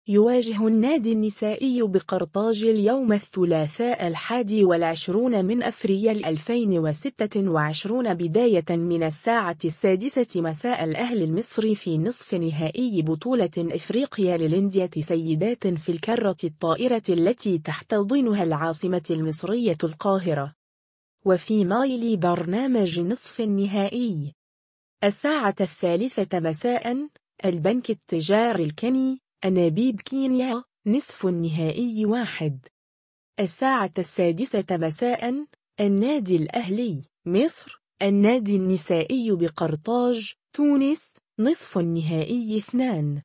يواجه النادي النسائي بقرطاج اليوم الثلاثاء 21 من أفريل 2026 بداية من الساعة 6 مساء الأهلي المصري في نصف نهائي بطولة إفريقيا للأندية سيدات في الكرة الطائرة التي تحتضنها العاصمة المصرية القاهرة. وفي مايل برنامج نصف النهائي الساعة 3 مساء البنك التجاري الكيني أنابيب كينيا نصف النهائي 1. الساعة 6 مساء النادي الأهلي مصر النادي النسائي بقرطاج تونس نصف النهائي 2.